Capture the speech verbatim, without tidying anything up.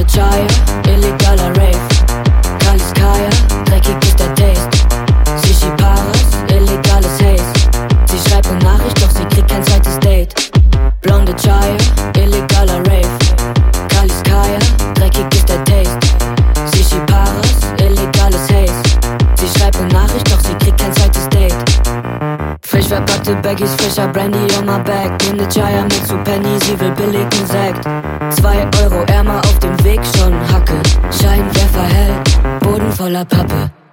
Blonde Chaya, illegaler Rave. Kalis Kaya, dreckig ist der Taste. Shishi Paras, illegales Haze. Sie schreibt eine Nachricht, doch sie kriegt kein zweites Date. Blonde Chaya, illegaler Rave. Kalis Kaya, dreckig ist der Taste. Shishi Paras, illegales Haze. Sie schreibt eine Nachricht, doch sie kriegt kein zweites Date. Frisch verpackte Baggies, frischer Brandy on my back. Nimm ne Chaya mit zu Penny, sie will billigen Sekt. Zwei Euro Ärmer auf dem Weg, schon Hacke. Scheinwerfer hell, Boden voller Pappe.